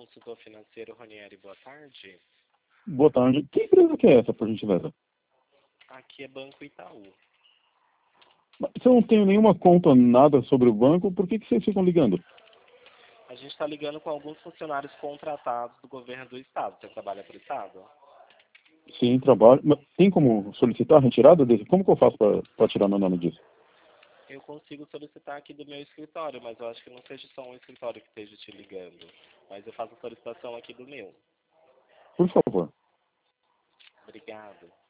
consultor financeiro Ranieri, boa tarde. Boa tarde. Que empresa que é essa, por gentileza? Aqui é Banco Itaú. Se eu não tenho nenhuma conta, nada sobre o banco, por que vocês ficam ligando? A gente está ligando com alguns funcionários contratados do governo do estado. Você trabalha para o estado? Sim, trabalho. Mas tem como solicitar a retirada desse? Como que eu faço para tirar meu nome disso? Eu consigo solicitar aqui do meu escritório, mas eu acho que não seja só um escritório que esteja te ligando. Mas eu faço a solicitação aqui do meu. Por favor. Obrigado.